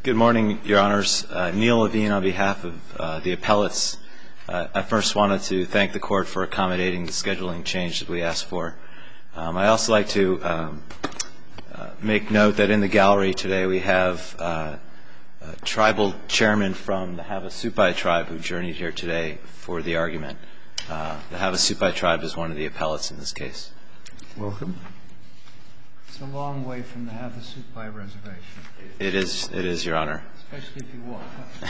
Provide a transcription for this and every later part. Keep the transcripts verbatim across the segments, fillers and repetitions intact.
Good morning, Your Honors. Uh, Neil Levine on behalf of uh, the appellates. Uh, I first wanted to thank the Court for accommodating the scheduling change that we asked for. Um, I also like to um, uh, make note that in the gallery today we have uh, a tribal chairman from the Havasupai tribe who journeyed here today for the argument. Uh, the Havasupai tribe is one of the appellates in this case. Welcome. It's a long way from the Havasupai reservation. It is, it is, Your Honor. Especially if you walk.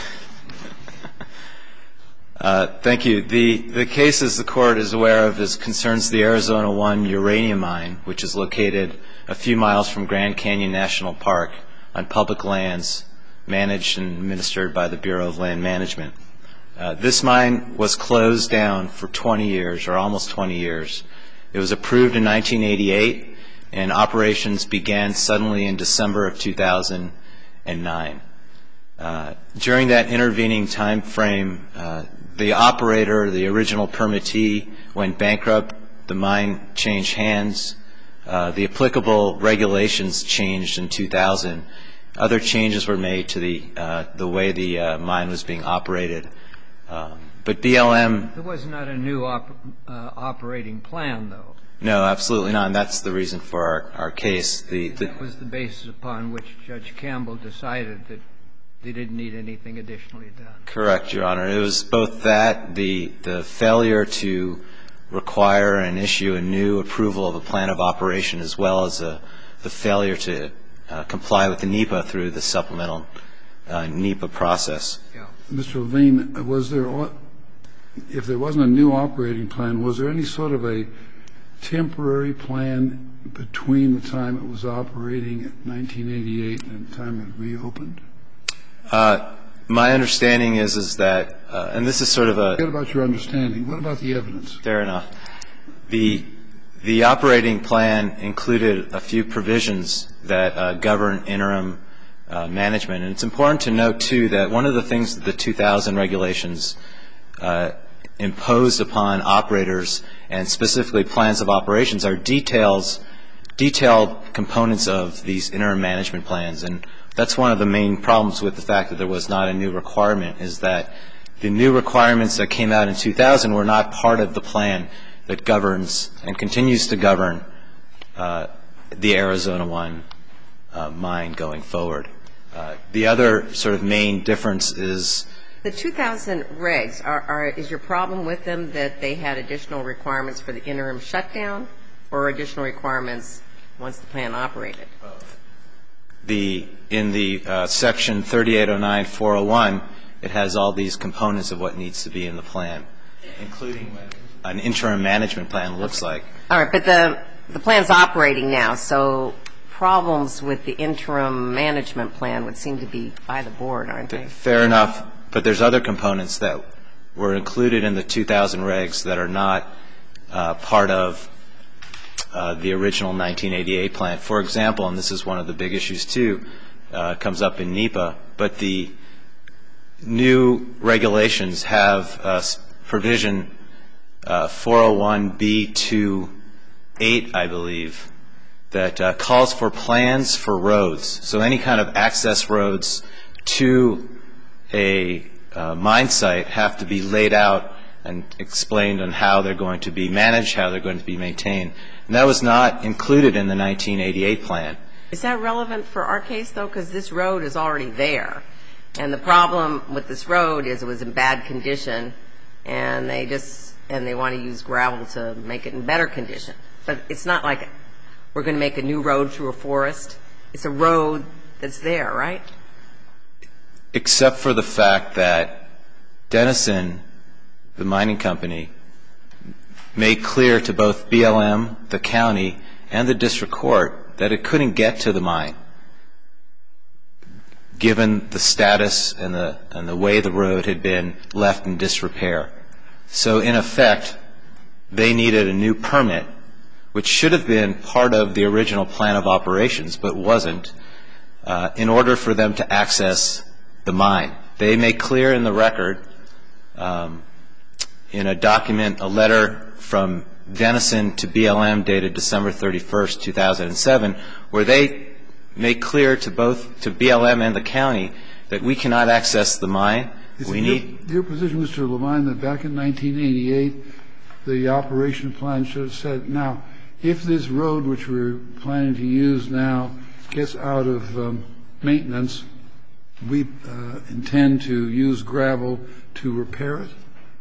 uh, thank you. The, the case, as the Court is aware of, is concerns the Arizona one uranium mine, which is located a few miles from Grand Canyon National Park on public lands managed and administered by the Bureau of Land Management. Uh, this mine was closed down for twenty years, or almost twenty years. It was approved in nineteen eighty-eight. And operations began suddenly in December of two thousand nine. Uh, during that intervening time frame, uh, the operator, the original permittee, went bankrupt. The mine changed hands. Uh, the applicable regulations changed in two thousand. Other changes were made to the uh, the way the uh, mine was being operated. Um, but B L M... There was not a new op uh, operating plan, though. No, absolutely not, and that's the reason for our, our case. The, the, that was the basis upon which Judge Campbell decided that they didn't need anything additionally done. Correct, Your Honor. It was both that, the, the failure to require and issue a new approval of a plan of operation, as well as a, the failure to uh, comply with the NEPA through the supplemental uh, NEPA process. Yeah. Mister Levine, was there, if there wasn't a new operating plan, was there any sort of a temporary plan between the time it was operating in nineteen eighty-eight and the time it reopened? Uh, my understanding is is that, uh, and this is sort of a... Forget about your understanding. What about the evidence? Fair enough. The, the operating plan included a few provisions that uh, govern interim uh, management. And it's important to note, too, that one of the things that the two thousand regulations uh, imposed upon operators, and specifically plans of operations, are details, detailed components of these interim management plans. And that's one of the main problems with the fact that there was not a new requirement, is that the new requirements that came out in two thousand were not part of the plan that governs and continues to govern uh, the Arizona one uh, mine going forward. Uh, the other sort of main difference is... The two thousand regs, are, are, is your problem with them that they had additional requirements for the interim shutdown, or additional requirements once the plan operated? The, in the uh, section thirty-eight oh nine dash four oh one, it has all these components of what needs to be in the plan, including what an interim management plan looks like. All right, but the, the plan's operating now, so problems with the interim management plan would seem to be by the board, aren't they? Fair enough. But there's other components that were included in the two thousand regs that are not uh, part of uh, the original nineteen eighty-eight plan. For example, and this is one of the big issues too, uh, comes up in NEPA, but the new regulations have uh, provision uh, four oh one B two eight, I believe, that uh, calls for plans for roads. So any kind of access roads to a uh, mine site have to be laid out and explained on how they're going to be managed, how they're going to be maintained. And that was not included in the nineteen eighty-eight plan. Is that relevant for our case, though? Because this road is already there. And the problem with this road is it was in bad condition, and they just, and they want to use gravel to make it in better condition. But it's not like we're going to make a new road through a forest. It's a road that's there, right? Except for the fact that Denison, the mining company, made clear to both B L M, the county, and the district court that it couldn't get to the mine, given the status and the, and the way the road had been left in disrepair. So in effect, they needed a new permit, which should have been part of the original plan of operations, but wasn't, uh, in order for them to access the mine. They make clear in the record, um, in a document, a letter from Denison to B L M dated December thirty-first, two thousand seven, where they make clear to both, to B L M and the county, that we cannot access the mine. Is we it need your, your position, Mister Levine, that back in nineteen eighty-eight, the operation plan should have said, now, if this road which we're planning to use now gets out of um, maintenance, we uh, intend to use gravel to repair it?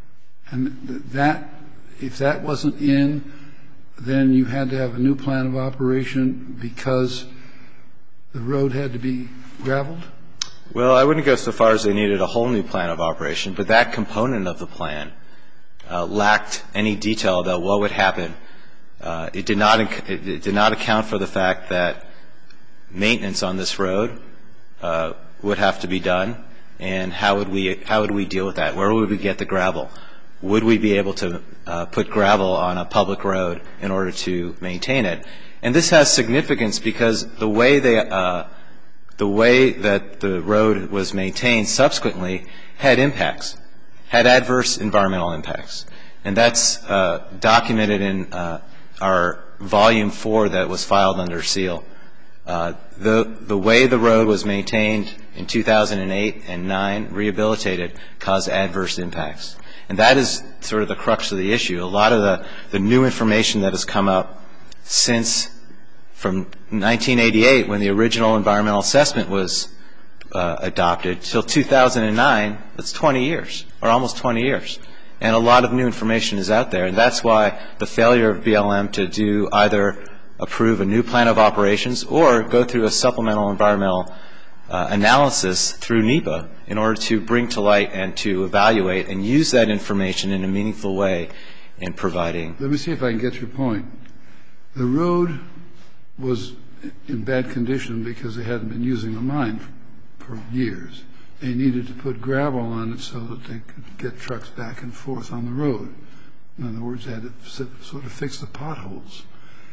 And that, if that wasn't in, then you had to have a new plan of operation because the road had to be graveled? Well, I wouldn't go so far as they needed a whole new plan of operation, but that component of the plan uh, lacked any detail about what would happen. Uh, it did not it, it did not account for the fact that maintenance on this road uh, would have to be done, and how would we how would we deal with that? Where would we get the gravel? Would we be able to uh, put gravel on a public road in order to maintain it? And this has significance because the way they uh, the way that the road was maintained subsequently had impacts, had adverse environmental impacts. And that's uh, documented in uh, our volume four that was filed under seal. Uh, the, the way the road was maintained in two thousand eight and nine, rehabilitated, caused adverse impacts. And that is sort of the crux of the issue. A lot of the, the new information that has come up since from nineteen eighty-eight, when the original environmental assessment was uh, adopted, till two thousand nine, that's twenty years, or almost twenty years. And a lot of new information is out there. And that's why the failure of B L M to do either approve a new plan of operations or go through a supplemental environmental uh, analysis through NEPA in order to bring to light and to evaluate and use that information in a meaningful way in providing. Let me see if I can get your point. The road was in bad condition because they hadn't been using the mine for years. They needed to put gravel on it so that they could get trucks back and forth on the road. In other words, they had to sort of fix the potholes.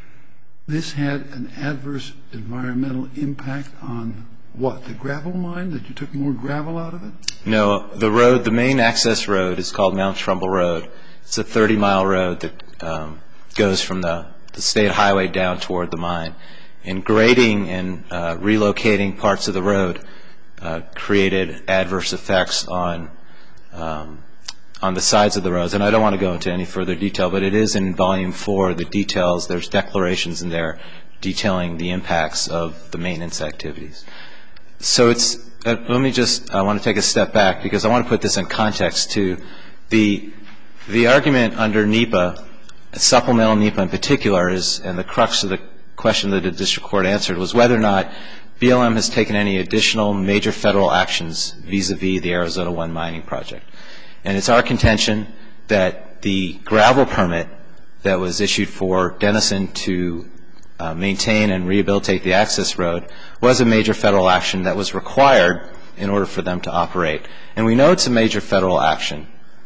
This had an adverse environmental impact on what? The gravel mine? That you took more gravel out of it? No, the road, the main access road is called Mount Trumbull Road. It's a thirty mile road that um, goes from the, the state highway down toward the mine. And grading and uh, relocating parts of the road uh, created adverse effects on um, on the sides of the roads. And I don't want to go into any further detail, but it is in volume four, the details. There's declarations in there detailing the impacts of the maintenance activities. So it's, uh, let me just, I want to take a step back because I want to put this in context to the, the argument under NEPA, supplemental NEPA in particular, is, and the crux of the question that the district court answered was whether or not B L M has taken any additional major federal actions vis-a-vis the Arizona One mining project. And it's our contention that the gravel permit that was issued for Denison to uh, maintain and rehabilitate the access road was a major federal action that was required in order for them to operate. And we know it's a major federal action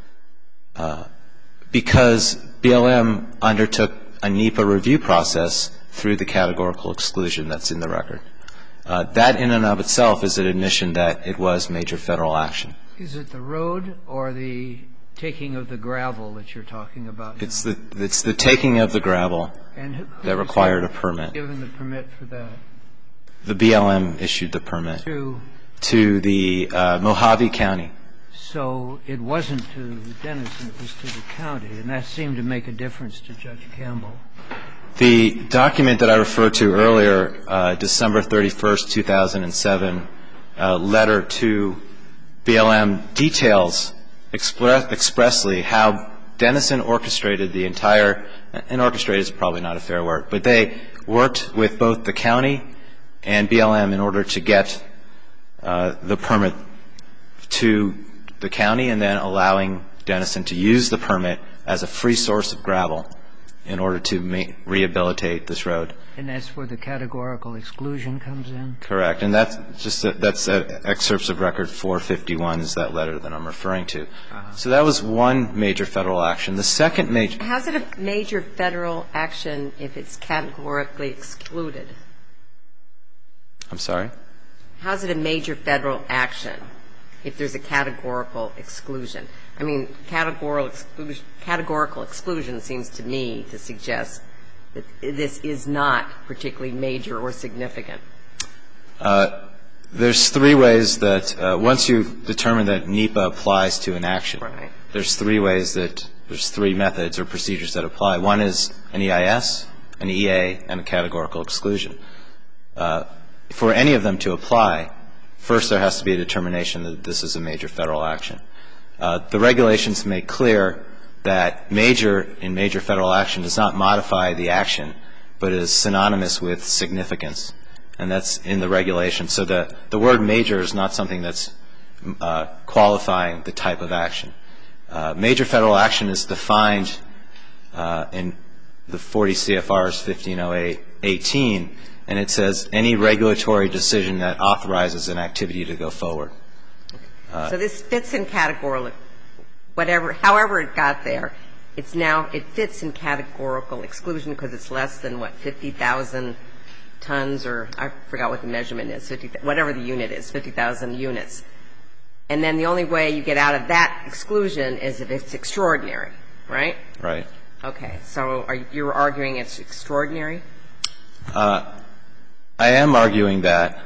uh, because B L M undertook a NEPA review process through the categorical exclusion that's in the record. Uh, that in and of itself is an admission that it was major federal action. Is it the road or the taking of the gravel that you're talking about now? It's the it's the taking of the gravel and who, who that required a permit. Given the permit for that? The B L M issued the permit to to the uh, Mojave County. So it wasn't to Denison, it was to the county, and that seemed to make a difference to Judge Campbell. The document that I referred to earlier, uh, December thirty-first, two thousand seven, uh, letter to B L M details express, expressly how Denison orchestrated the entire, and orchestrated is probably not a fair word, but they worked with both the county and B L M in order to get uh, the permit to the county and then allowing Denison to use the permit as a free source of gravel in order to ma- rehabilitate this road. And that's where the categorical exclusion comes in? Correct. And that's just a, that's a, excerpts of record four fifty-one is that letter that I'm referring to. Uh-huh. So that was one major federal action. The second major... How's it a major federal action if it's categorically excluded? I'm sorry? How's it a major federal action if there's a categorical exclusion? I mean, categorical exclusion, categorical exclusion seems to me to suggest that this is not particularly major or significant. Uh, there's three ways that uh, once you've determined that NEPA applies to an action, Right. there's three ways that there's three methods or procedures that apply. One is an E I S, an E A, and a categorical exclusion. Uh, for any of them to apply, first there has to be a determination that this is a major federal action. Uh, the regulations make clear that major in major federal action does not modify the action, but is synonymous with significance. And that's in the regulation. So the, the word major is not something that's uh, qualifying the type of action. Uh, major federal action is defined uh, in the forty C F Rs fifteen oh eight eighteen, and it says any regulatory decision that authorizes an activity to go forward. Uh, so this fits in categorical, whatever, however it got there, it's now, it fits in categorical exclusion because it's less than, what, fifty thousand tons, or I forgot what the measurement is, fifty, whatever the unit is, fifty thousand units. And then the only way you get out of that exclusion is if it's extraordinary, right? Right. Okay. So are you, you're arguing it's extraordinary? Uh, I am arguing that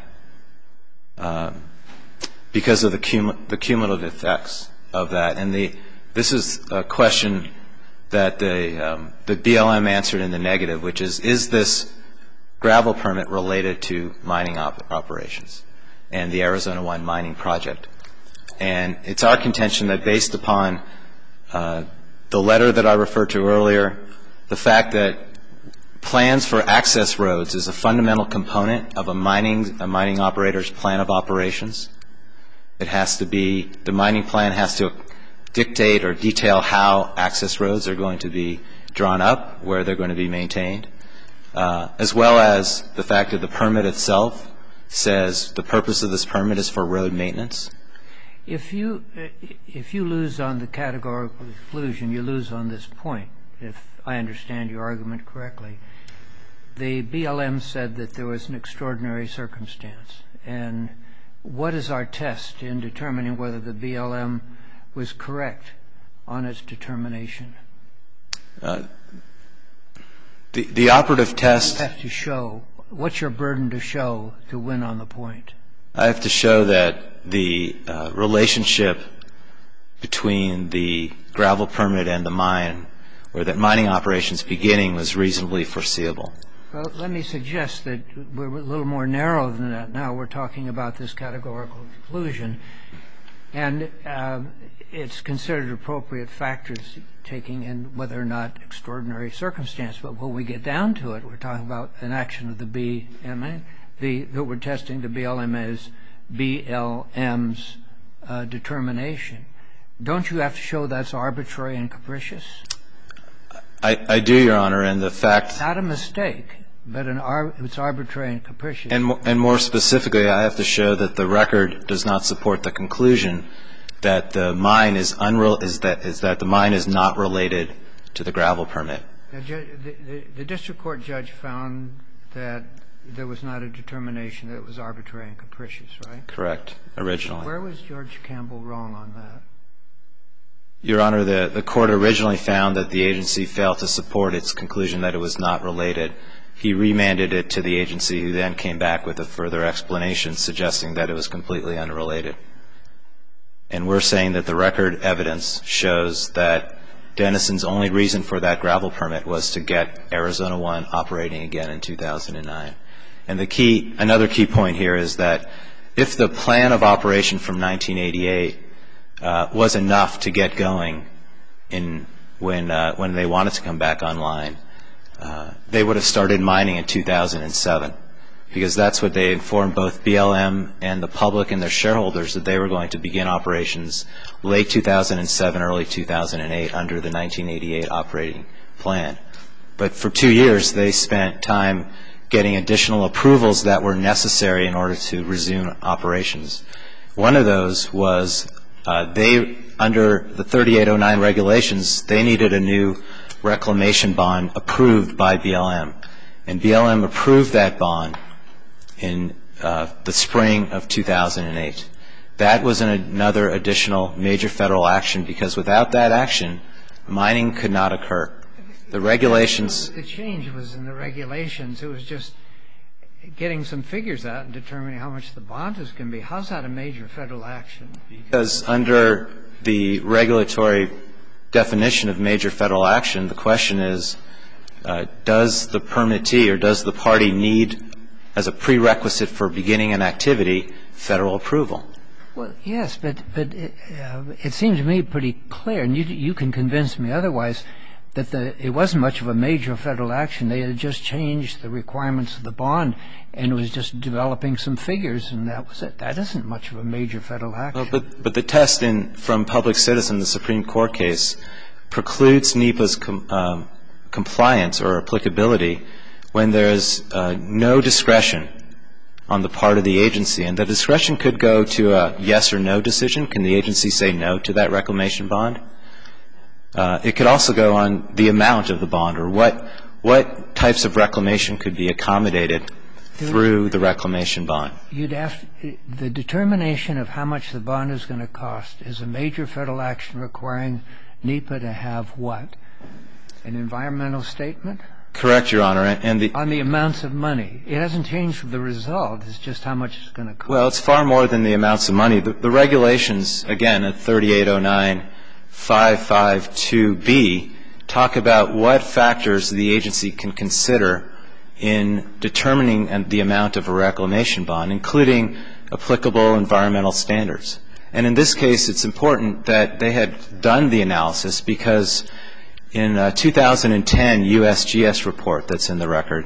uh, because of the, cum the cumulative effects of that. And the, this is a question that the, um, the B L M answered in the negative, which is, is this gravel permit related to mining op operations and the Arizona One mining project? And it's our contention that based upon uh, the letter that I referred to earlier, the fact that plans for access roads is a fundamental component of a mining, a mining operator's plan of operations. It has to be, the mining plan has to dictate or detail how access roads are going to be drawn up, where they're going to be maintained. Uh, as well as the fact that the permit itself says the purpose of this permit is for road maintenance. If you, if you lose on the categorical exclusion, you lose on this point, if I understand your argument correctly. The B L M said that there was an extraordinary circumstance. And what is our test in determining whether the B L M was correct on its determination? Uh, The, the operative test. You have to show. What's your burden to show to win on the point? I have to show that the uh, relationship between the gravel permit and the mine, or that mining operations beginning, was reasonably foreseeable. Well, let me suggest that we're a little more narrow than that now. We're talking about this categorical exclusion. And um, it's considered appropriate factors taking in whether or not extraordinary circumstance. But when we get down to it, we're talking about an action of the B M A. The, that we're testing the B L M A's B L M's uh, determination. Don't you have to show that's arbitrary and capricious? I, I do, Your Honor, and the fact. Not a mistake, but an ar it's arbitrary and capricious. And, and more specifically, I have to show that the record does not support the conclusion that the mine is unreal is that is that the mine is not related to the gravel permit. Now, the, the, the district court judge found that there was not a determination that it was arbitrary and capricious, right? Correct, originally. Where was George Campbell wrong on that? Your Honor, the, the court originally found that the agency failed to support its conclusion that it was not related. He remanded it to the agency, who then came back with a further explanation suggesting that it was completely unrelated. And we're saying that the record evidence shows that Denison's only reason for that gravel permit was to get Arizona One operating again in two thousand nine. And the key, another key point here is that if the plan of operation from nineteen eighty-eight uh, was enough to get going in when uh, when they wanted to come back online, uh, they would have started mining in two thousand seven, because that's what they informed both B L M and the public and their shareholders, that they were going to begin operations late two thousand seven, early two thousand eight under the nineteen eighty-eight operating plan. But for two years, they spent time getting additional approvals that were necessary in order to resume operations. One of those was uh, they, under the thirty-eight oh nine regulations, they needed a new reclamation bond approved by B L M. And B L M approved that bond in uh, the spring of two thousand eight. That was an, another additional major federal action, because without that action, mining could not occur. The regulations. The change was in the regulations. It was just getting some figures out and determining how much the bond is going to be. How's that a major Federal action? Because under the regulatory definition of major Federal action, the question is, uh, does the permittee or does the party need, as a prerequisite for beginning an activity, Federal approval? Well, yes, but but it, uh, it seems to me pretty clear, and you you can convince me otherwise, that the it wasn't much of a major Federal action. They had just changed the requirements of the bond, and it was just developing some figures, and that was it. That isn't much of a major Federal action. Well, but but the test in from Public Citizen, the Supreme Court case, precludes NEPA's com, um, compliance or applicability when there is uh, no discretion on the part of the agency. And the discretion could go to a yes or no decision. Can the agency say no to that reclamation bond? Uh, it could also go on the amount of the bond, or what what types of reclamation could be accommodated through the reclamation bond. You'd have to, the determination of how much the bond is going to cost is a major Federal action requiring NEPA to have what? An environmental statement? Correct, Your Honor. And the on the amounts of money. It hasn't changed the result. It's just how much it's going to cost. Well, it's far more than the amounts of money. The, the regulations, again, at thirty-eight oh nine five fifty-two B, talk about what factors the agency can consider in determining the amount of a reclamation bond, including applicable environmental standards. And in this case, it's important that they had done the analysis, because in a two thousand ten U S G S report that's in the record,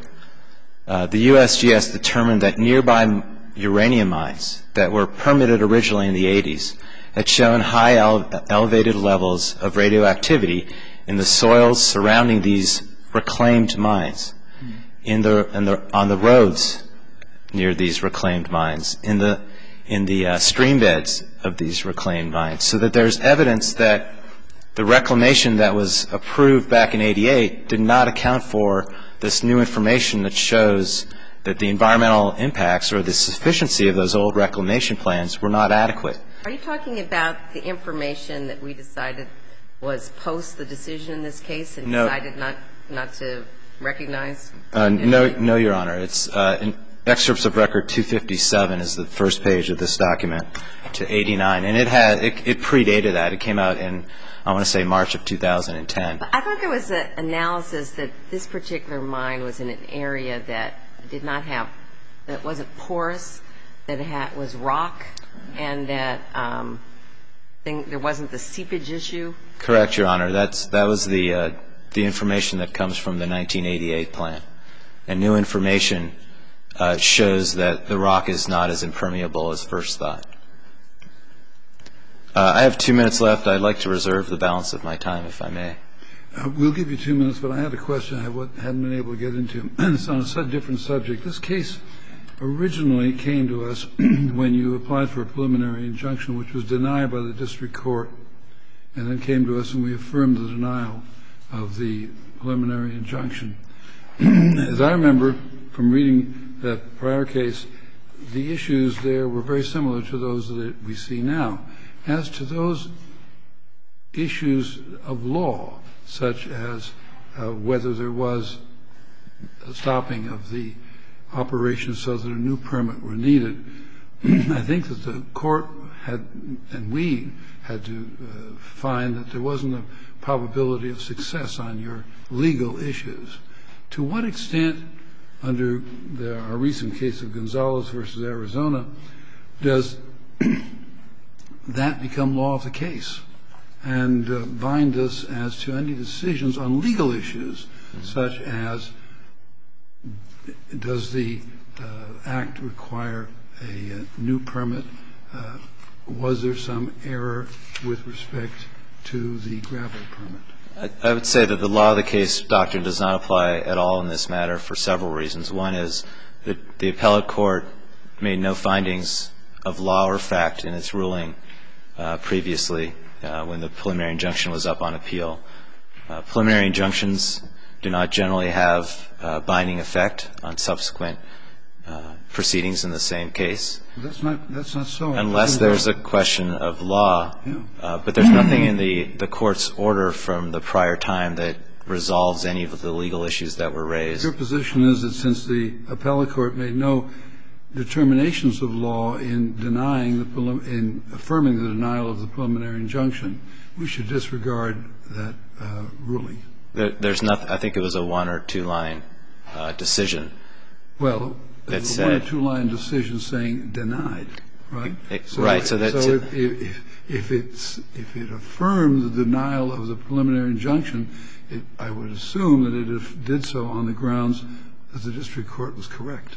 uh, the U S G S determined that nearby uranium mines that were permitted originally in the eighties had shown high ele- elevated levels of radioactivity in the soils surrounding these reclaimed mines, in the, in the, on the roads near these reclaimed mines, in the, in the uh, stream beds of these reclaimed mines, so that there's evidence that the reclamation that was approved back in eighty-eight did not account for this new information that shows that the environmental impacts or the sufficiency of those old reclamation plans were not adequate. Are you talking about the information that we decided was post the decision in this case and No. decided not, not to recognize? Uh, no, no, Your Honor. It's uh, in excerpts of record two fifty-seven is the first page of this document to eighty-nine, and it had it, it predated that. It came out in, I want to say, March of two thousand ten. I thought there was an analysis that this particular mine was in an area that did not have, that wasn't porous, that it had, was rock, and that um, thing, there wasn't the seepage issue. Correct, Your Honor. That's that was the uh, the information that comes from the nineteen eighty-eight plan, and new information uh, shows that the rock is not as impermeable as first thought. Uh, I have two minutes left. I'd like to reserve the balance of my time, if I may. Uh, we'll give you two minutes, but I had a question I hadn't been able to get into. It's on a different subject. This case originally came to us when you applied for a preliminary injunction, which was denied by the district court, and then came to us and we affirmed the denial of the preliminary injunction. As I remember from reading that prior case, the issues there were very similar to those that we see now. As to those issues of law, such as uh, whether there was a stopping of the operation so that a new permit were needed, I think that the court had, and we had to uh, find that there wasn't a probability of success on your legal issues. To what extent, under the, our recent case of Gonzalez versus Arizona, does that become law of the case and uh, bind us as to any decisions on legal issues, such as does the uh, act require a uh, new permit? Uh, was there some error with respect to the gravel permit? I, I would say that the law of the case doctrine does not apply at all in this matter for several reasons. One is that the appellate court made no findings of law or fact in its ruling uh, previously uh, when the preliminary injunction was up on appeal. Uh, preliminary injunctions do not generally have uh, binding effect on subsequent uh, proceedings in the same case. That's not that's not so. Unless there's a question of law. Yeah. Uh, but there's nothing in the, the court's order from the prior time that resolves any of the legal issues that were raised. Your position is that since the appellate court made no determinations of law in denying the prelim- in affirming the denial of the preliminary injunction, we should disregard that uh, ruling. There, there's nothing. I think it was a one or two line uh, decision. Well, that a said, one or two line decision saying denied, right? It, so, right. So that. So if, if, if it's if it affirmed the denial of the preliminary injunction, it, I would assume that it did so on the grounds that the district court was correct,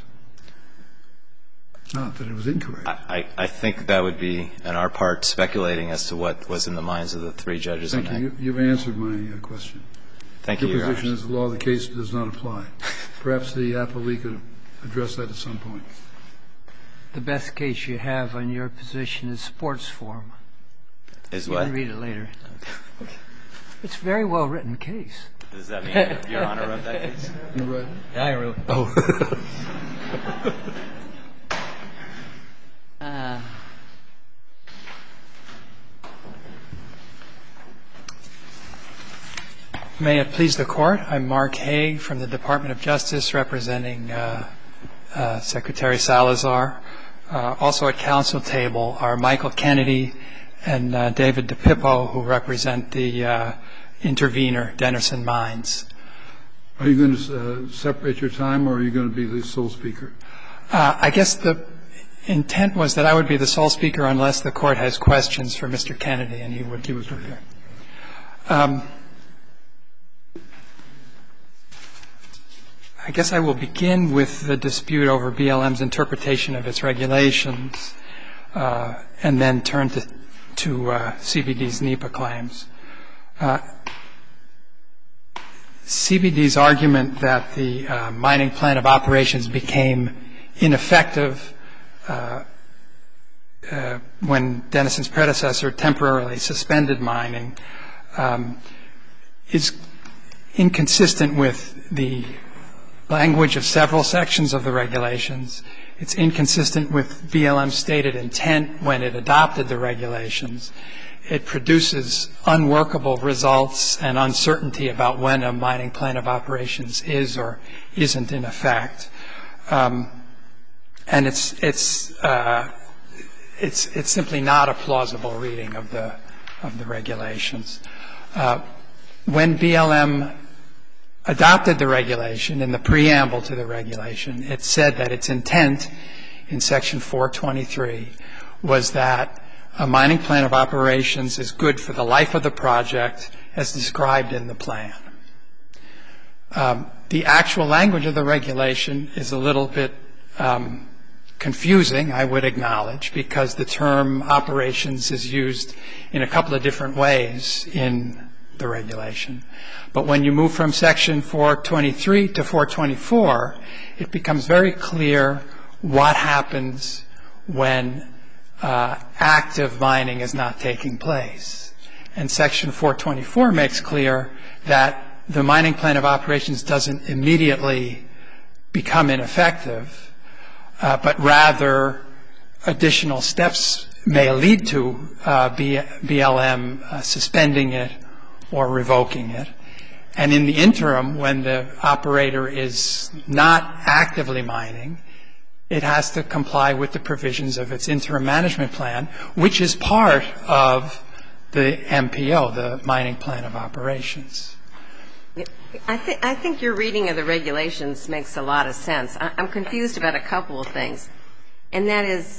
not that it was incorrect. I, I think that would be on our part speculating as to what was in the minds of the three judges. Thank you. you. You've answered my uh, question. Thank you, Your Your position Honor. is the law of the case does not apply. Perhaps the appellee could address that at some point. The best case you have on your position is Sports Forum. Is you what? You can read it later. It's a very well-written case. Does that mean Your Honor wrote that case? You read it? Yeah, I wrote it. Oh. Uh, May it please the Court. I'm Mark Haig from the Department of Justice representing uh, uh, Secretary Salazar. Uh, also at council table are Michael Kennedy and uh, David DePippo, who represent the uh, intervener, Denison Mines. Are you going to uh, separate your time, or are you going to be the sole speaker? Uh, I guess the intent was that I would be the sole speaker unless the Court has questions for Mister Kennedy, and he would. He was prepared. Um, I guess I will begin with the dispute over B L M's interpretation of its regulations uh, and then turn to, to uh, C B D's NEPA claims. Uh, C B D's argument that the uh, mining plan of operations became ineffective uh, uh, when Denison's predecessor temporarily suspended mining um, is inconsistent with the language of several sections of the regulations. It's inconsistent with B L M's stated intent when it adopted the regulations. It produces unworkable results and uncertainty about when a mining plan of operations is or isn't in effect. Um, and it's it's uh, it's it's simply not a plausible reading of the of the regulations. Uh, when B L M adopted the regulation, in the preamble to the regulation, it said that its intent in Section four twenty-three was that a mining plan of operations is good for the life of the project as described in the plan. Um, the actual language of the regulation is a little bit um, confusing, I would acknowledge, because the term operations is used in a couple of different ways in the regulation. But when you move from Section four twenty-three to four twenty-four, it becomes very clear what happens when uh, active mining is not taking place. And Section four twenty-four makes clear that the mining plan of operations doesn't immediately become ineffective, uh, but rather additional steps may lead to uh, B L M uh, suspending it or revoking it. And in the interim, when the operator is not actively mining, it has to comply with the provisions of its interim management plan, which is part of the M P O, the mining plan of operations. I, th- I think your reading of the regulations makes a lot of sense. I- I'm confused about a couple of things, and that is,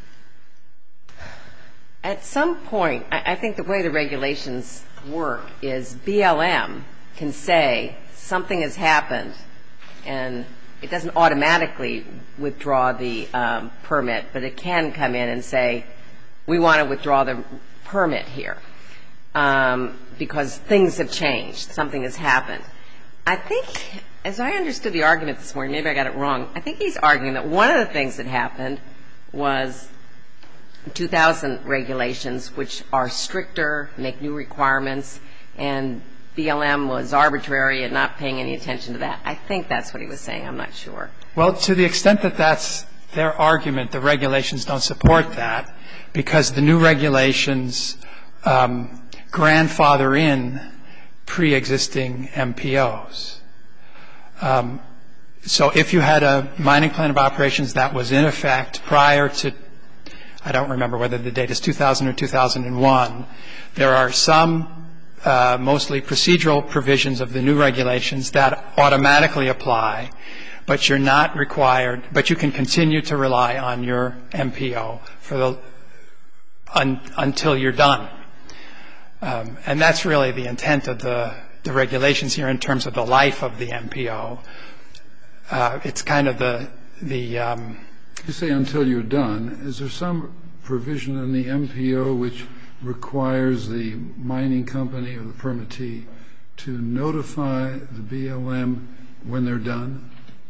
at some point, I, I think the way the regulations work is B L M can say something has happened, and it doesn't automatically withdraw the um, permit, but it can come in and say, we want to withdraw the permit here um, because things have changed, something has happened. I think, as I understood the argument this morning, maybe I got it wrong, I think he's arguing that one of the things that happened was two thousand regulations, which are stricter, make new requirements, and B L M was arbitrary and not paying any attention to that. I think that's what he was saying. I'm not sure. Well, to the extent that that's their argument, the regulations don't support that, because the new regulations um, grandfather in pre-existing M P Os. Um, so if you had a mining plan of operations that was in effect prior to, I don't remember whether the date is two thousand or two thousand one, there are some uh, mostly procedural provisions of the new regulations that automatically apply, but you're not required, but you can continue to rely on your M P O for the, un, until you're done. Um, and that's really the intent of the, the regulations here in terms of the life of the M P O. Uh, it's kind of the, the um, you say until you're done. Is there some provision in the M P O which requires the mining company or the permittee to notify the B L M when they're done?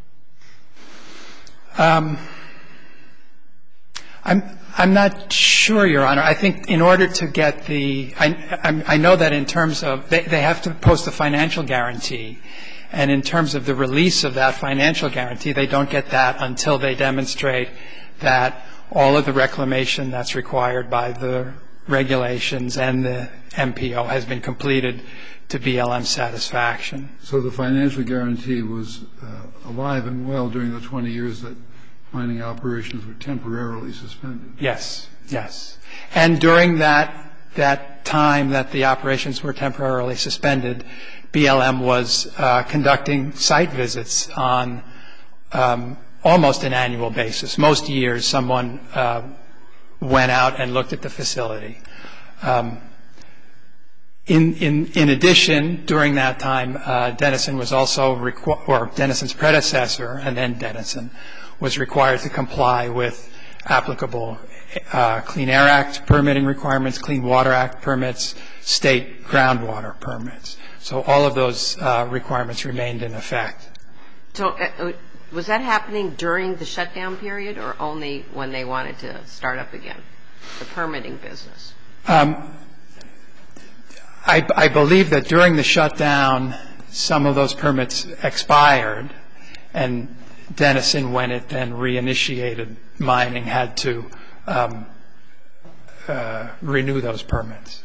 Um, I'm I'm not sure, Your Honor. I think in order to get the, I I, I know that in terms of they, they have to post a financial guarantee, and in terms of the release of that financial guarantee, they don't get that until they demonstrate that all of the reclamation that's required by the regulations and the M P O has been completed to B L M satisfaction. So the financial guarantee was uh, alive and well during the twenty years that mining operations were temporarily suspended. Yes, yes. And during that that time that the operations were temporarily suspended, B L M was uh, conducting site visits on um, almost an annual basis. Most years, someone uh, went out and looked at the facility. Um, In, in, in addition, during that time, uh, Denison was also, requ- or Denison's predecessor, and then Denison, was required to comply with applicable uh, Clean Air Act permitting requirements, Clean Water Act permits, state groundwater permits. So all of those uh, requirements remained in effect. So uh, was that happening during the shutdown period or only when they wanted to start up again, the permitting business? Um, I, I believe that during the shutdown, some of those permits expired, and Denison, when it then reinitiated mining, had to um, uh, renew those permits.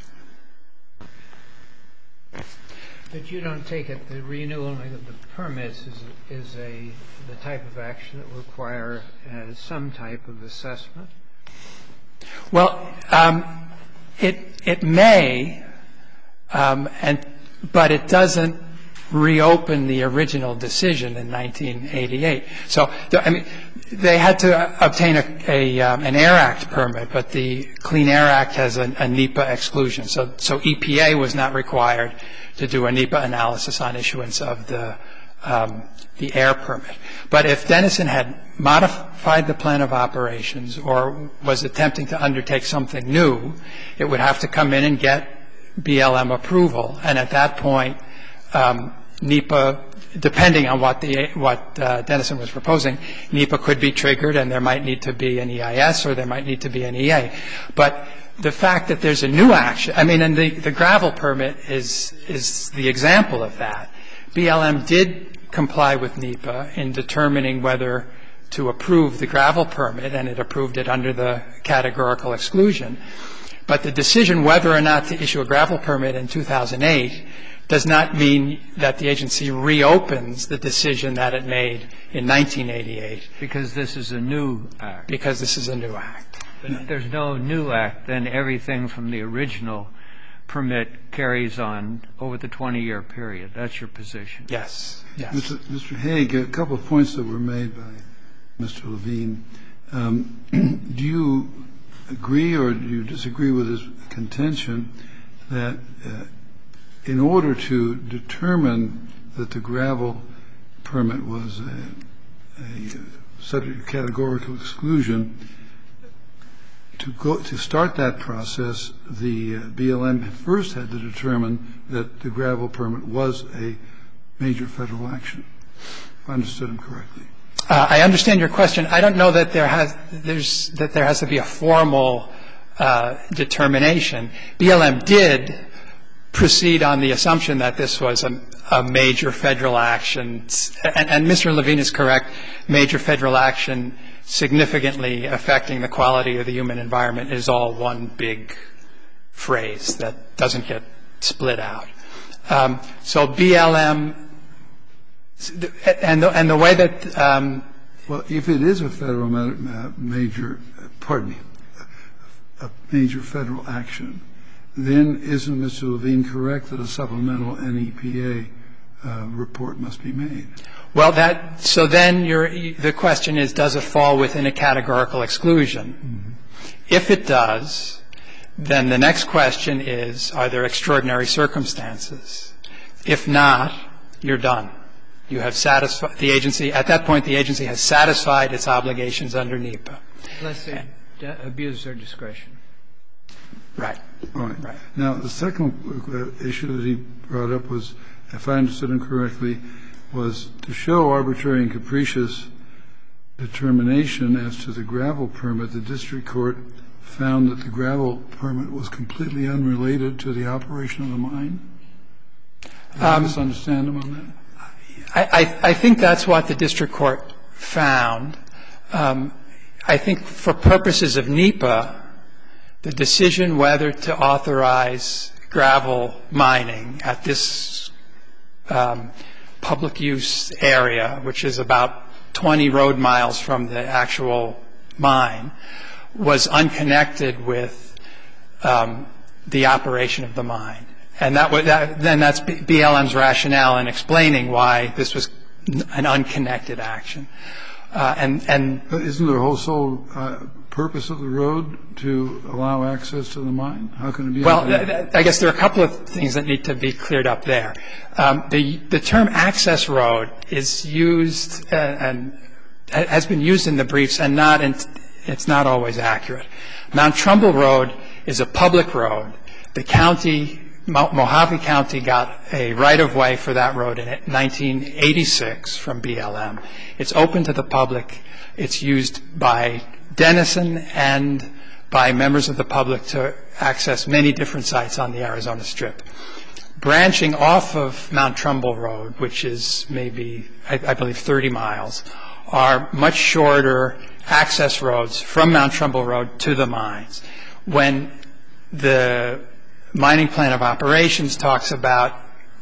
But you don't take it the renewal of the permits is is a the type of action that will require uh, some type of assessment? Well, um, it it may. Um, and, but it doesn't reopen the original decision in nineteen eighty-eight. So, I mean, they had to obtain a, a um, an Air Act permit, but the Clean Air Act has a, a NEPA exclusion. So, so E P A was not required to do a NEPA analysis on issuance of the um, the air permit. But if Denison had modified the plan of operations or was attempting to undertake something new, it would have to come in and get B L M approval, and at that point, um, NEPA, depending on what the what uh, Denison was proposing, NEPA could be triggered, and there might need to be an E I S or there might need to be an E A. But the fact that there's a new action, I mean, and the, the gravel permit is is the example of that. B L M did comply with NEPA in determining whether to approve the gravel permit, and it approved it under the categorical exclusion. But the decision whether or not to issue a gravel permit in two thousand eight does not mean that the agency reopens the decision that it made in nineteen eighty-eight. Because this is a new act. Because this is a new act. But if there's no new act, then everything from the original permit carries on over the twenty-year period. That's your position. Yes. Yes. Mister Mister Haig, a couple of points that were made by Mister Levine. Um, do you agree or do you disagree with his contention that uh, in order to determine that the gravel permit was a, a subject of categorical exclusion, to go to start that process, the uh, B L M first had to determine that the gravel permit was a major federal action, if I understood him correctly? Uh, I understand your question. I don't know that there has there's that there has to be a formal uh, determination. B L M did proceed on the assumption that this was a, a major federal action, and, and Mister Levine is correct. Major federal action significantly affecting the quality of the human environment is all one big phrase that doesn't get split out. Um, so B L M, and the, and the way that um, well, if it is a federal major, pardon me, a major federal action, then isn't Mister Levine correct that a supplemental N E P A uh, report must be made? Well, that so then you're, the question is, does it fall within a categorical exclusion? Mm-hmm. If it does, then the next question is, are there extraordinary circumstances? If not, you're done. You have satisfied the agency. At that point, the agency has satisfied its obligations under NEPA. Unless they d- abuse their discretion. Right. All right. Right. Now, the second issue that he brought up was, if I understood him correctly, was to show arbitrary and capricious determination as to the gravel permit. The district court found that the gravel permit was completely unrelated to the operation of the mine. Did I misunderstand him on that? I, I, I think that's what the district court found. Um, I think for purposes of NEPA, the decision whether to authorize gravel mining at this um, public use area, which is about twenty road miles from the actual mine, was unconnected with um, the operation of the mine. And that, that, then that's B L M's rationale in explaining why this was an unconnected action. Uh, and, and but isn't the whole sole uh, purpose of the road to allow access to the mine? How can it be? Well, th- I guess there are a couple of things that need to be cleared up there. Um, the, the term access road is used uh, and has been used in the briefs, and not in, it's not always accurate. Mount Trumbull Road is a public road. The county, Mo- Mojave County, got a right-of-way for that road in nineteen eighty-six from B L M. It's open to the public. It's used by Denison and by members of the public to access many different sites on the Arizona Strip. Branching off of Mount Trumbull Road, which is maybe, I, I believe, thirty miles, are much shorter access roads from Mount Trumbull Road to the mines. When the mining plan of operations talks about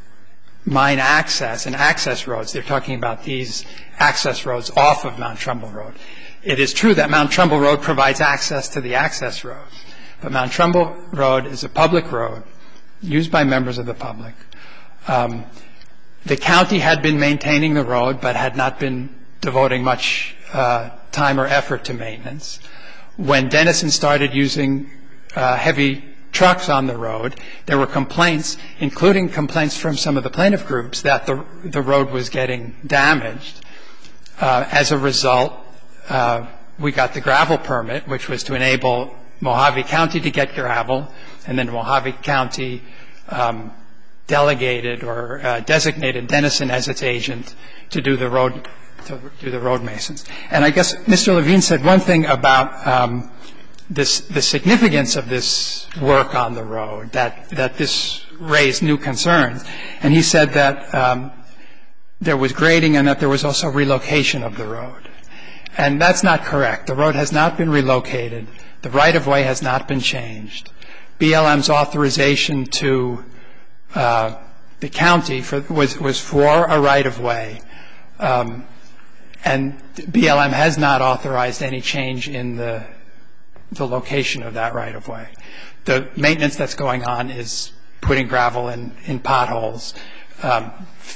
mine access and access roads, they're talking about these access roads off of Mount Trumbull Road. It is true that Mount Trumbull Road provides access to the access road, but Mount Trumbull Road is a public road used by members of the public. Um, the county had been maintaining the road, but had not been devoting much uh, time or effort to maintenance. When Denison started using uh, heavy trucks on the road, there were complaints, including complaints from some of the plaintiff groups, that the, the road was getting damaged. Uh, as a result, uh, we got the gravel permit, which was to enable Mojave County to get gravel, and then Mojave County um, delegated or uh, designated Denison as its agent to do the road to do the road masons. And I guess Mister Levine said one thing about um, this, the significance of this work on the road, that that this raised new concerns, and he said that um, there was grading and that there was also relocation of the road. And that's not correct. The road has not been relocated. The right-of-way has not been changed. B L M's authorization to uh, the county for, was, was for a right-of-way, um, and B L M has not authorized any change in the, the location of that right-of-way. The maintenance that's going on is putting gravel in, in potholes, um,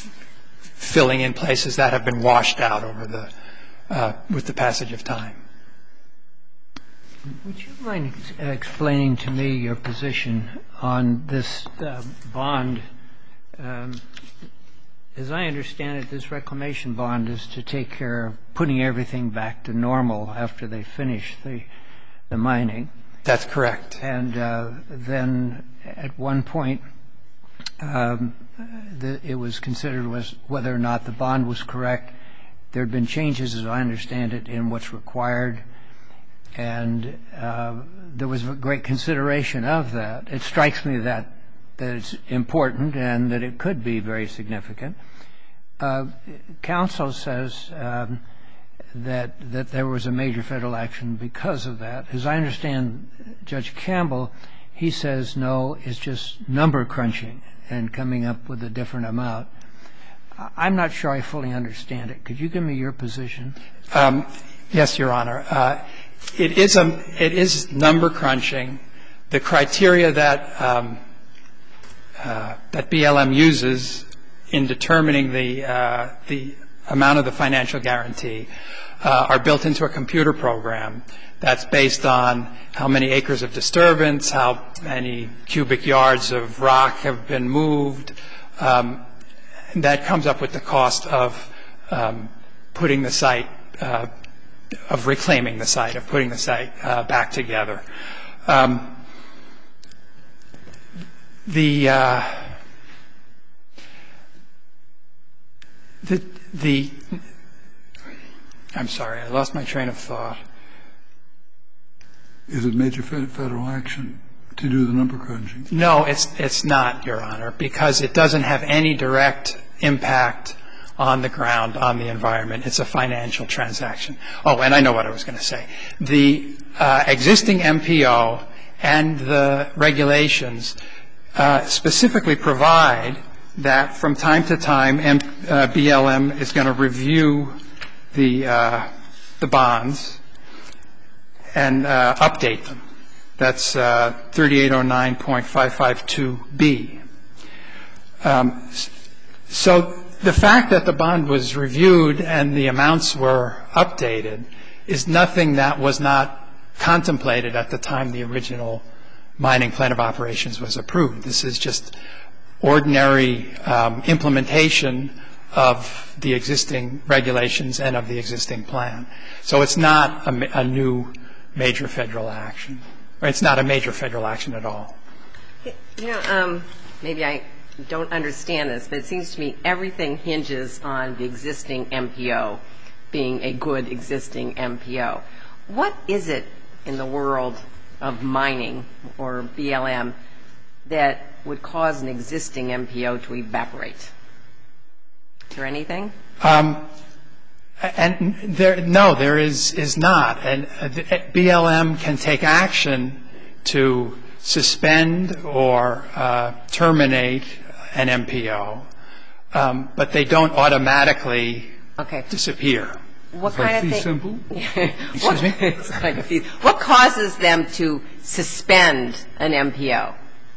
filling in places that have been washed out over the uh, with the passage of time. Would you mind explaining to me your position on this uh, bond? Um, as I understand it, this reclamation bond is to take care of putting everything back to normal after they finish the the mining. That's correct. And uh, then at one point, um, the, it was considered was whether or not the bond was correct. There had been changes, as I understand it, in what's required, and uh, there was great consideration of that. It strikes me that that it's important and that it could be very significant. Uh, counsel says um, that that there was a major federal action because of that. As I understand, Judge Campbell He says, no, it's just number crunching and coming up with a different amount. I'm not sure I fully understand it. Could you give me your position? Um, yes, Your Honor. Uh, it is a, it is number crunching. The criteria that um, uh, that B L M uses in determining the uh, the amount of the financial guarantee uh, are built into a computer program that's based on how many acres of disturbance, how many cubic yards of rock have been moved. Um, that comes up with the cost of um, putting the site, uh, of reclaiming the site, of putting the site uh, back together. Um, the, uh, the, the, I'm sorry, I lost my train of thought. Is it major federal action to do the number crunching? No, it's it's not, Your Honor, because it doesn't have any direct impact on the ground, on the environment. It's a financial transaction. Oh, and I know what I was going to say. The uh, existing M P O and the regulations uh, specifically provide that from time to time M, uh, B L M is going to review the uh, the bonds and uh, update them. That's uh, thirty-eight oh nine point five five two B. Um, so the fact that the bond was reviewed and the amounts were updated is nothing that was not contemplated at the time the original mining plan of operations was approved. This is just ordinary um, implementation of the existing regulations and of the existing plan. So it's not a, a new major federal action. Or it's not a major federal action at all. You know, um, maybe I don't understand this, but it seems to me everything hinges on the existing M P O being a good existing M P O. What is it in the world of mining or B L M that would cause an existing M P O to evaporate? Is there anything? Um, and there, no, there is, is not. And uh, B L M can take action to suspend or uh, terminate an M P O, um, but they don't automatically okay. disappear. What Is kind that of fee thing? simple? Excuse me? It's like a fee. What causes them to suspend an M P O?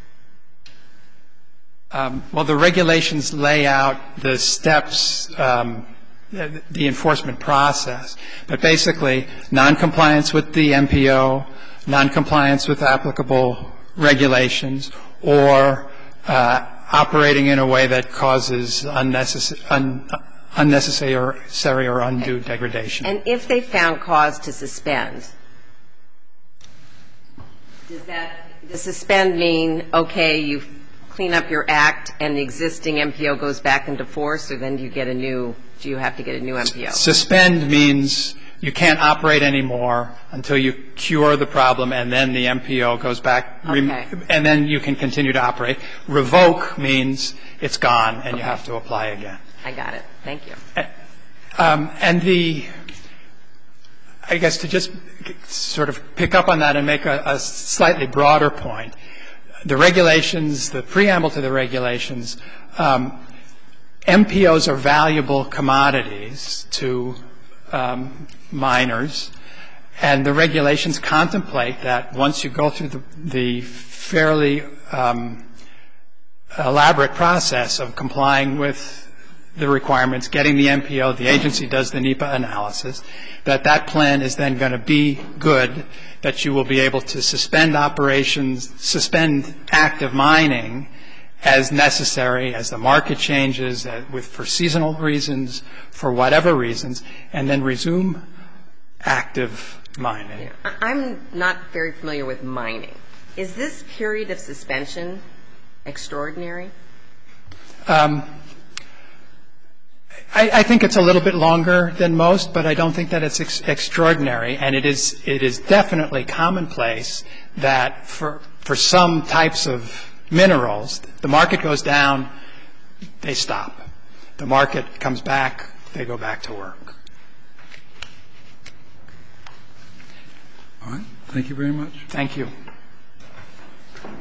Um, well, the regulations lay out the steps, um, the, the enforcement process. But basically, noncompliance with the M P O, noncompliance with applicable regulations, or uh, operating in a way that causes unnecessary, un, unnecessary or undue okay. degradation. And if they found cause to suspend, does that does suspend mean, okay, you clean up your act and the existing M P O goes back into force, or then do you get a new, do you have to get a new M P O? Suspend means you can't operate anymore until you cure the problem, and then the M P O goes back, okay. and then you can continue to operate. Revoke means it's gone, and okay. you have to apply again. I got it. Thank you. Um, and the, I guess to just sort of pick up on that and make a, a slightly broader point, the regulations, the preamble to the regulations, um, M P Os are valuable commodities to um, miners, and the regulations contemplate that once you go through the, the fairly um, elaborate process of complying with the requirements, getting the M P O, the agency does the NEPA analysis, that that plan is then going to be good, that you will be able to suspend operations, suspend active mining as necessary, as the market changes, uh, with, for seasonal reasons, for whatever reasons, and then resume active mining. Yeah. I'm not very familiar with mining. Is this period of suspension extraordinary? Um, I, I think it's a little bit longer than most, but I don't think that it's ex- extraordinary. And it is it is definitely commonplace that for for some types of minerals, the market goes down, they stop. The market comes back, they go back to work. All right. Thank you very much. Thank you.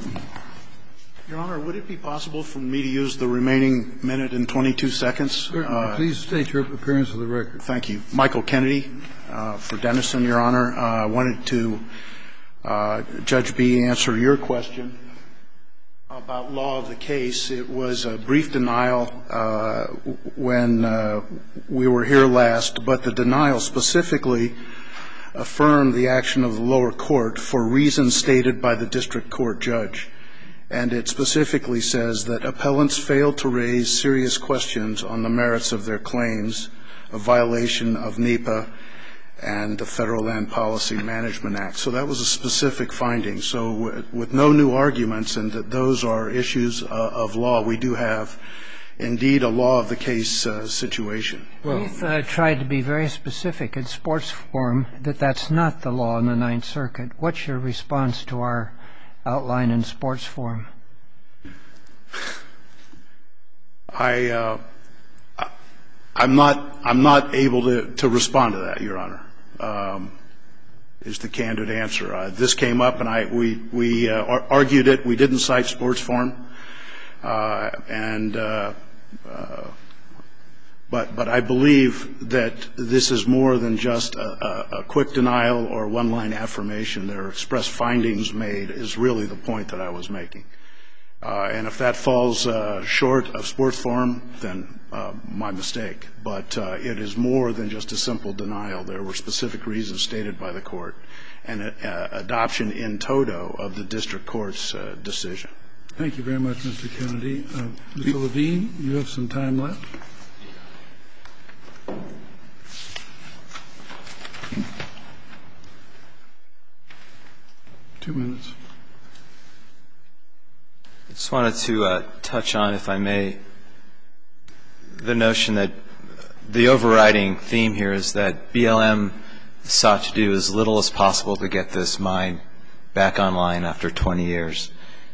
Your Honor, would it be possible for me to use the remaining minute and twenty-two seconds? Uh, Please state your appearance for the record. Thank you. Michael Kennedy uh, for Dennison, Your Honor. I uh, wanted to, uh, Judge B., answer your question about law of the case. It was a brief denial uh, when uh, we were here last, but the denial specifically affirmed the action of the lower court for reasons stated by the district court judge. And it specifically says that appellants failed to raise serious questions on the merits of their claims of violation of NEPA and the Federal Land Policy Management Act. So that was a specific finding. So w- with no new arguments, and that those are issues uh, of law, we do have indeed a law of the case uh, situation. Well, We've uh, tried to be very specific in sports form that that's not the law in the Ninth Circuit. What's your response to our outline in sports form? I, uh, I'm not, I'm not able to, to respond to that, Your Honor. Um, is the candid answer. Uh, this came up, and I, we, we uh, ar- argued it. We didn't cite sports form, uh, and uh, uh, but but I believe that this is more than just a, a, a quick denial or one-line affirmation. There are express findings made. Is really the point that I was making. Uh, and if that falls uh, short of sports form, then uh, my mistake. But uh, it is more than just a simple denial. There were specific reasons stated by the court and uh, adoption in toto of the district court's uh, decision. Thank you very much, Mister Kennedy. Uh, Mister Levine, you have some time left. Two minutes. I just wanted to uh, touch on, if I may, the notion that the overriding theme here is that B L M sought to do as little as possible to get this mine back online after twenty years.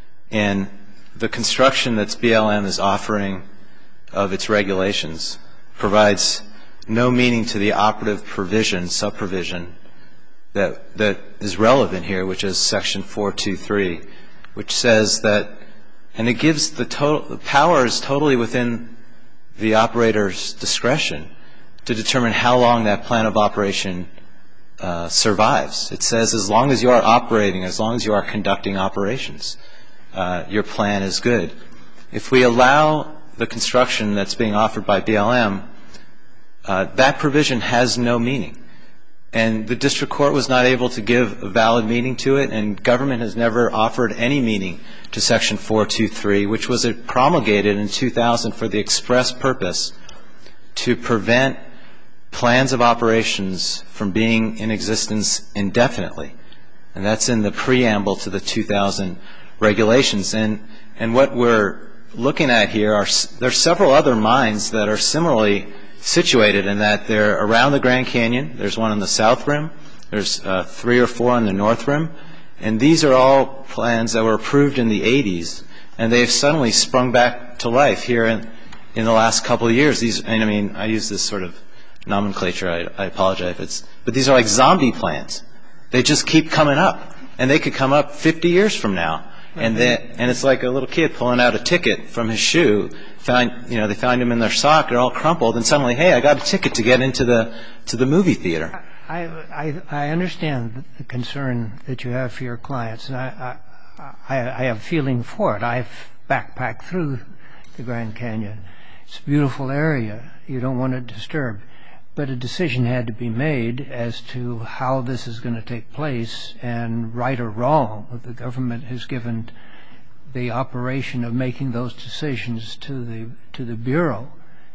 And the construction that B L M is offering of its regulations provides no meaning to the operative provision, sub-provision, that, that is relevant here, which is Section four two three, which says that, and it gives the total, the power is totally within the operator's discretion to determine how long that plan of operation uh, survives. It says as long as you are operating, as long as you are conducting operations, uh, your plan is good. If we allow the construction that's being offered by B L M, uh, that provision has no meaning. And the district court was not able to give a valid meaning to it, and government has never offered any meaning to Section four two three, which was promulgated in two thousand for the express purpose to prevent plans of operations from being in existence indefinitely. And that's in the preamble to the two thousand regulations. And, and what we're looking at here are, there's several other mines that are similarly situated in that they're around the Grand Canyon. There's one on the south rim. There's uh, three or four on the north rim. And these are all plans that were approved in the eighties, and they've suddenly sprung back to life here in, in the last couple of years. These, and I mean, I use this sort of nomenclature. I, I apologize if it's, but these are like zombie plans. They just keep coming up, and they could come up fifty years from now. And then, and it's like a little kid pulling out a ticket from his shoe. Found, you know, they found him in their sock. They're all crumpled, and suddenly, hey, I got a ticket to get into the to the movie theater. I I, I understand the concern that you have for your clients, and I I, I have a feeling for it. I've backpacked through the Grand Canyon. It's a beautiful area. You don't want it disturbed. But a decision had to be made as to how this is going to take place, and right or wrong, the government has given the operation of making those decisions to the to the Bureau.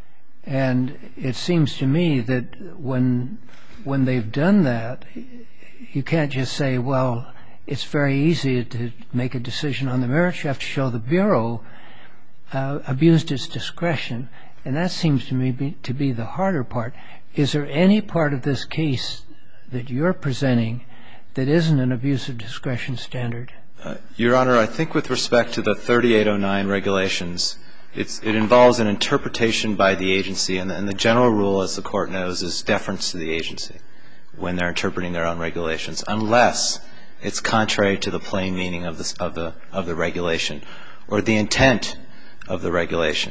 And it seems to me that when when they've done that, you can't just say, well, it's very easy to make a decision on the merits. You have to show the Bureau uh, abused its discretion. And that seems to me be, to be the harder part. Is there any part of this case that you're presenting that isn't an abuse of discretion standard? Uh, Your Honor, I think with respect to the thirty-eight oh nine regulations, it's, it involves an interpretation by the agency, and, and the general rule, as the Court knows, is deference to the agency when they're interpreting their own regulations, unless it's contrary to the plain meaning of the, of the, of the regulation, or the intent of the regulation,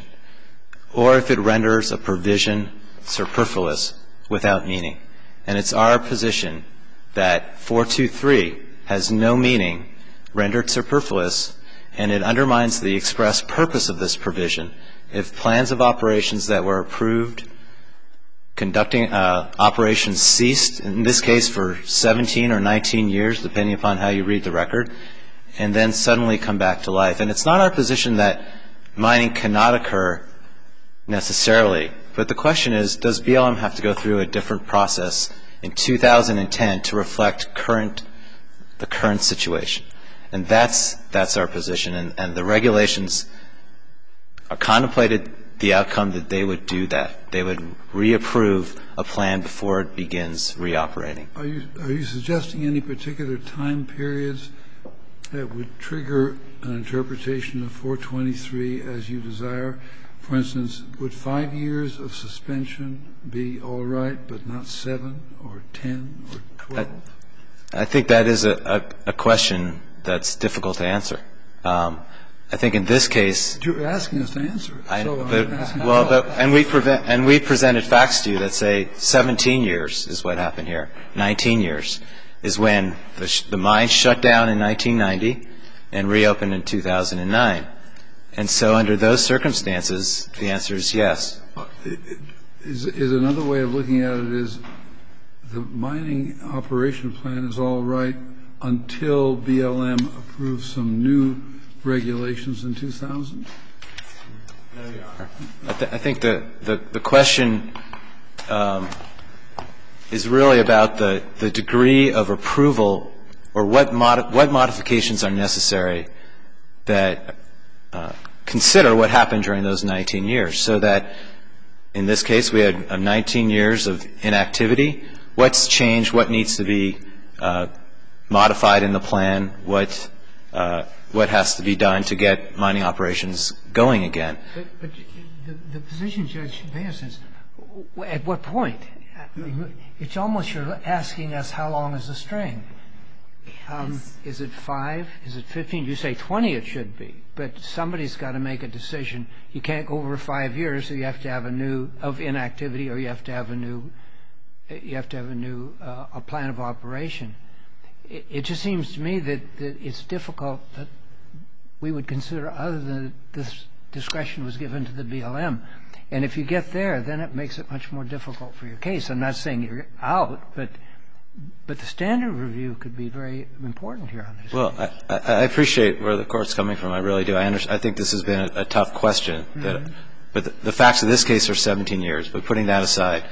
or if it renders a provision superfluous without meaning. And it's our position that four two three has no meaning, rendered superfluous, and it undermines the express purpose of this provision if plans of operations that were approved, conducting uh, operations ceased, in this case for seventeen or nineteen years, depending upon how you read the record, and then suddenly come back to life. And it's not our position that mining cannot occur necessarily, but the question is, does B L M have to go through a different process in two thousand ten to reflect current, the current situation? And that's, that's our position, and, and the regulations are contemplated the outcome that they would do that. They would reapprove a plan before it begins reoperating. Are you, are you suggesting any particular time periods that would trigger an interpretation of four twenty-three as you desire? For instance, would five years of suspension be all right, but not seven or ten or twelve? I, I think that is a, a, a question that's difficult to answer. Um, I think in this case, you're asking us to answer it. I, so but, I'm asking well, but, and we prevent, and we presented facts to you that say seventeen years is what happened here. nineteen years is when the, sh- the mine shut down in nineteen ninety and reopened in two thousand nine. And so under those circumstances, the answer is yes. Is, is another way of looking at it is the mining operation plan is all right until B L M approves some new regulations in two thousand? No, Your Honor. I, th- I think the, the, the question um, is really about the, the degree of approval or what, mod- what modifications are necessary that uh, consider what happened during those nineteen years, so that in this case we had uh, nineteen years of inactivity. What's changed? What needs to be uh, modified in the plan? What uh, what has to be done to get mining operations going again? But, but the, the position Judge Baez says, at what point? I mean, it's almost you're asking us how long is the string. Um, is it five? Is it fifteen? You say twenty it should be. But somebody's got to make a decision. You can't go over five years, so you have to have a new of inactivity, or you have to have a new, you have to have a new uh, a plan of operation. It, it just seems to me that, that it's difficult that we would consider other than this discretion was given to the B L M. And if you get there, then it makes it much more difficult for your case. I'm not saying you're out, but but the standard review could be very important here on this. Well, I, I appreciate where the Court's coming from. I really do. I understand. I think this has been a, a tough question. Mm-hmm. That, but the, the facts of this case are seventeen years. But putting that aside,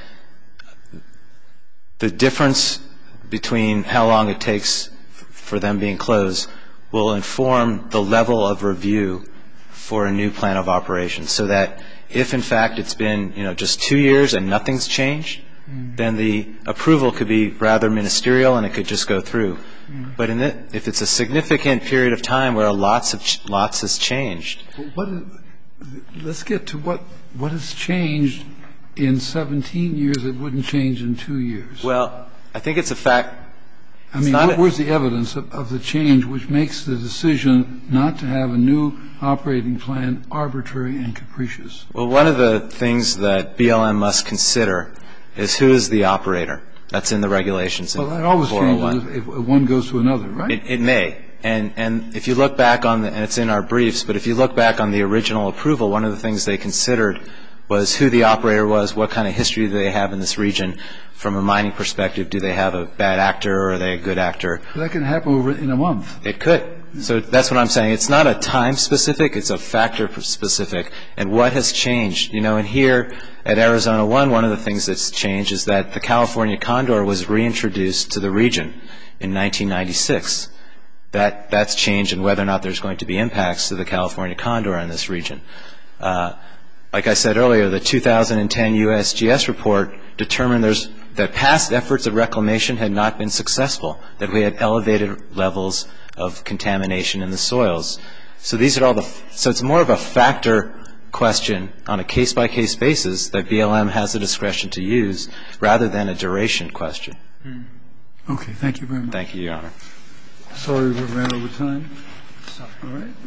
the difference between how long it takes for them being closed will inform the level of review for a new plan of operations, so that if, in fact, it's been, you know, just two years and nothing's changed, mm. then the approval could be rather ministerial and it could just go through. Mm. But in the, if it's a significant period of time where lots of ch- lots has changed. What is, let's get to what what has changed in seventeen years that wouldn't change in two years. Well, I think it's a fact. I mean, what, where's the evidence of, of the change which makes the decision not to have a new operating plan arbitrary and capricious? Well, one of the things that B L M must consider is who is the operator. That's in the regulations. Well, that always changes if one goes to another, right? It, it may. And, and if you look back on the, and it's in our briefs, but if you look back on the original approval, one of the things they considered was who the operator was, what kind of history do they have in this region. From a mining perspective, do they have a bad actor or are they a good actor? That can happen over in a month. It could. So that's what I'm saying. It's not a time specific, it's a factor specific. And what has changed? You know, and here at Arizona One, one of the things that's changed is that the California condor was reintroduced to the region in nineteen ninety-six. That, that's changed, and whether or not there's going to be impacts to the California condor in this region. Uh, like I said earlier, the two thousand ten U S G S report determined there's that past efforts of reclamation had not been successful, that we had elevated levels of contamination in the soils. So these are all the, so it's more of a factor question on a case-by-case basis that B L M has the discretion to use rather than a duration question. Okay, thank you very much. Thank you, Your Honor. Sorry we ran over time. Sorry. All right.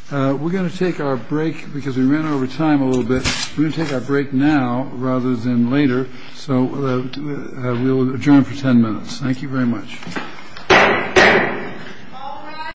Uh, we're going to take our break because we ran over time a little bit. We're going to take our break now rather than later. So uh, uh, we'll adjourn for ten minutes. Thank you very much.